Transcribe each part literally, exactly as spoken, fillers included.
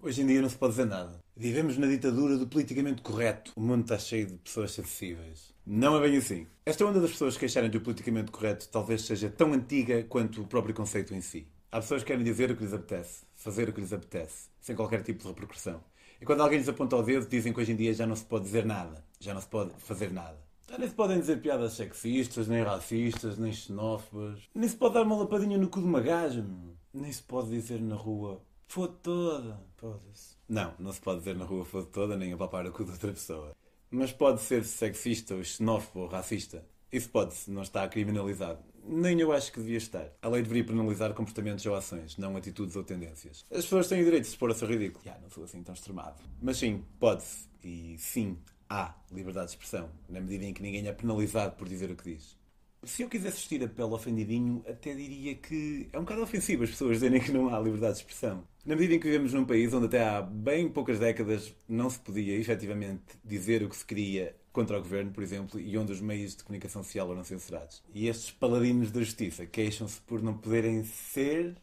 Hoje em dia não se pode dizer nada. Vivemos na ditadura do politicamente correto. O mundo está cheio de pessoas acessíveis. Não é bem assim. Esta onda das pessoas queixarem do politicamente correto talvez seja tão antiga quanto o próprio conceito em si. Há pessoas que querem dizer o que lhes apetece, fazer o que lhes apetece, sem qualquer tipo de repercussão. E quando alguém lhes aponta o dedo, dizem que hoje em dia já não se pode dizer nada. Já não se pode fazer nada. Já nem se podem dizer piadas sexistas, nem racistas, nem xenófobas. Nem se pode dar uma lapadinha no cu de uma gaja, meu. Nem se pode dizer na rua "foda toda". Foda-se. Não, não se pode dizer na rua "foda toda", nem apalpar o cu de outra pessoa. Mas pode ser sexista, ou xenófobo, ou racista. Isso pode-se, não está criminalizado. Nem eu acho que devia estar. A lei deveria penalizar comportamentos ou ações, não atitudes ou tendências. As pessoas têm o direito de se pôr a ser ridículo. Já, não sou assim tão extremado. Mas sim, pode-se. E sim, há liberdade de expressão, na medida em que ninguém é penalizado por dizer o que diz. Se eu quisesse vestir a pele ofendidinho, até diria que é um bocado ofensivo as pessoas dizerem que não há liberdade de expressão. Na medida em que vivemos num país onde até há bem poucas décadas não se podia efetivamente dizer o que se queria contra o governo, por exemplo, e onde os meios de comunicação social eram censurados. E estes paladinos da justiça queixam-se por não poderem ser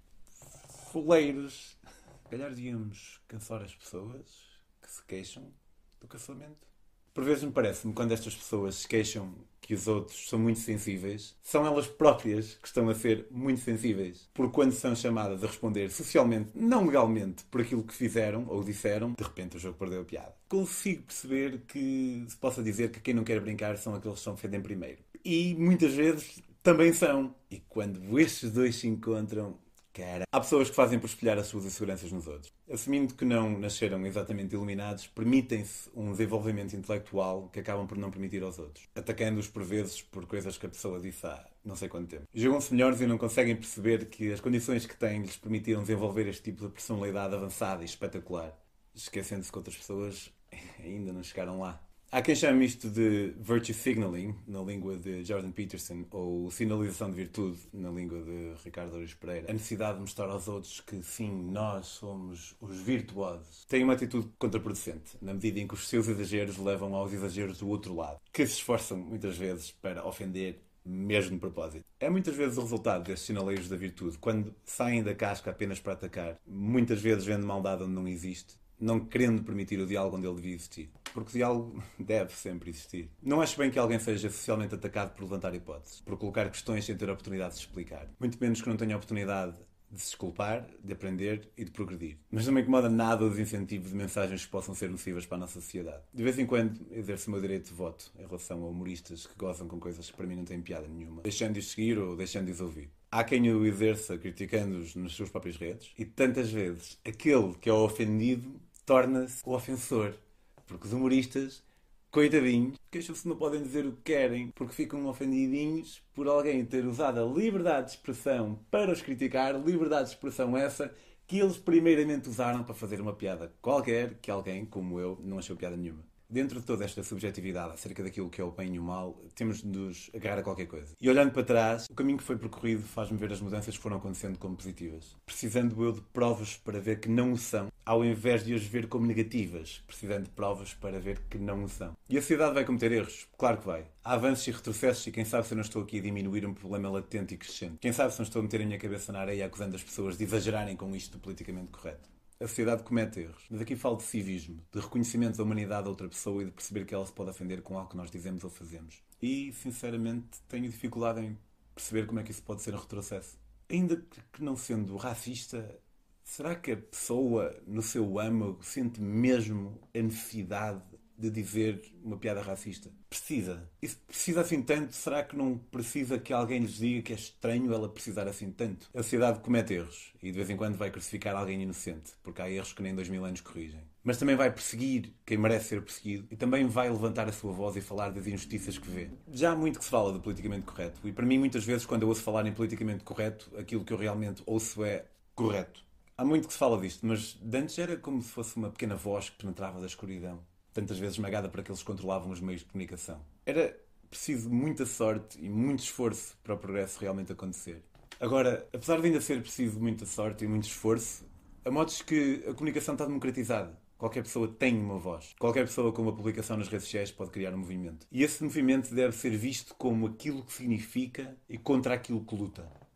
foleiros. Se calhar devíamos cancelar as pessoas que se queixam do cancelamento. Por vezes me parece-me, quando estas pessoas se queixam que os outros são muito sensíveis, são elas próprias que estão a ser muito sensíveis. Porque quando são chamadas a responder socialmente, não legalmente, por aquilo que fizeram ou disseram, de repente o jogo perdeu a piada. Consigo perceber que se possa dizer que quem não quer brincar são aqueles que se ofendem primeiro. E muitas vezes também são. E quando estes dois se encontram, cara, há pessoas que fazem por espelhar as suas inseguranças nos outros. Assumindo que não nasceram exatamente iluminados, permitem-se um desenvolvimento intelectual que acabam por não permitir aos outros, atacando-os por vezes por coisas que a pessoa disse há não sei quanto tempo. Julgam-se melhores e não conseguem perceber que as condições que têm lhes permitiram desenvolver este tipo de personalidade avançada e espetacular, esquecendo-se que outras pessoas ainda não chegaram lá. Há quem chame isto de virtue signaling, na língua de Jordan Peterson, ou sinalização de virtude, na língua de Ricardo Aruz Pereira. A necessidade de mostrar aos outros que, sim, nós somos os virtuosos. Tem uma atitude contraproducente, na medida em que os seus exageros levam aos exageros do outro lado, que se esforçam, muitas vezes, para ofender, mesmo de propósito. É muitas vezes o resultado destes sinaleiros da virtude, quando saem da casca apenas para atacar, muitas vezes vendo maldade onde não existe, não querendo permitir o diálogo onde ele devia existir. Porque o diálogo deve sempre existir. Não acho bem que alguém seja socialmente atacado por levantar hipóteses, por colocar questões sem ter a oportunidade de se explicar. Muito menos que não tenha a oportunidade de se desculpar, de aprender e de progredir. Mas não me incomoda nada o desincentivo de mensagens que possam ser nocivas para a nossa sociedade. De vez em quando exerço o meu direito de voto em relação a humoristas que gozam com coisas que para mim não têm piada nenhuma, deixando-os seguir ou deixando-os ouvir. Há quem o exerça criticando-os nas suas próprias redes e tantas vezes aquele que é o ofendido torna-se o ofensor. Porque os humoristas, coitadinhos, queixam-se que não podem dizer o que querem porque ficam ofendidinhos por alguém ter usado a liberdade de expressão para os criticar, liberdade de expressão essa que eles primeiramente usaram para fazer uma piada qualquer que alguém, como eu, não achou piada nenhuma. Dentro de toda esta subjetividade acerca daquilo que é o bem e o mal, temos de nos agarrar a qualquer coisa. E olhando para trás, o caminho que foi percorrido faz-me ver as mudanças que foram acontecendo como positivas. Precisando eu de provas para ver que não o são, ao invés de as ver como negativas, precisando de provas para ver que não o são. E a sociedade vai cometer erros? Claro que vai. Há avanços e retrocessos e quem sabe se eu não estou aqui a diminuir um problema latente e crescente. Quem sabe se não estou a meter a minha cabeça na areia acusando as pessoas de exagerarem com isto do politicamente correto. A sociedade comete erros. Mas aqui falo de civismo, de reconhecimento da humanidade a outra pessoa e de perceber que ela se pode ofender com algo que nós dizemos ou fazemos. E, sinceramente, tenho dificuldade em perceber como é que isso pode ser um retrocesso. Ainda que não sendo racista, será que a pessoa, no seu âmago, sente mesmo a necessidade de dizer uma piada racista? Precisa. E se precisa assim tanto, será que não precisa que alguém lhes diga que é estranho ela precisar assim tanto? A sociedade comete erros e de vez em quando vai crucificar alguém inocente, porque há erros que nem dois mil anos corrigem. Mas também vai perseguir quem merece ser perseguido e também vai levantar a sua voz e falar das injustiças que vê. Já há muito que se fala do politicamente correto e para mim muitas vezes quando eu ouço falar em politicamente correto, aquilo que eu realmente ouço é correto. Há muito que se fala disto, mas de antes era como se fosse uma pequena voz que penetrava da escuridão, tantas vezes esmagada para aqueles que controlavam os meios de comunicação. Era preciso muita sorte e muito esforço para o progresso realmente acontecer. Agora, apesar de ainda ser preciso muita sorte e muito esforço, a modos que a comunicação está democratizada. Qualquer pessoa tem uma voz. Qualquer pessoa com uma publicação nas redes sociais pode criar um movimento. E esse movimento deve ser visto como aquilo que significa e contra aquilo que luta.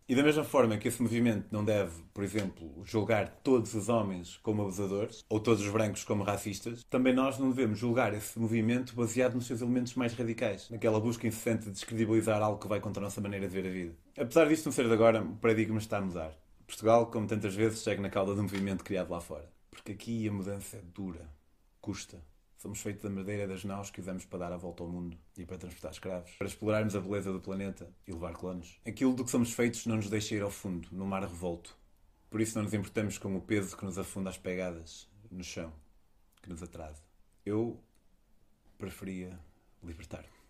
E da mesma forma que esse movimento não deve, por exemplo, julgar todos os homens como abusadores ou todos os brancos como racistas, também nós não devemos julgar esse movimento baseado nos seus elementos mais radicais, naquela busca incessante de descredibilizar algo que vai contra a nossa maneira de ver a vida. Apesar disto não ser de agora, o paradigma está a mudar. Portugal, como tantas vezes, segue na cauda de um movimento criado lá fora. Porque aqui a mudança é dura, custa. Somos feitos da madeira das naus que usamos para dar a volta ao mundo e para transportar escravos, para explorarmos a beleza do planeta e levar clonos. Aquilo do que somos feitos não nos deixa ir ao fundo, no mar revolto. Por isso não nos importamos com o peso que nos afunda as pegadas no chão, que nos atrasa. Eu preferia libertar-me.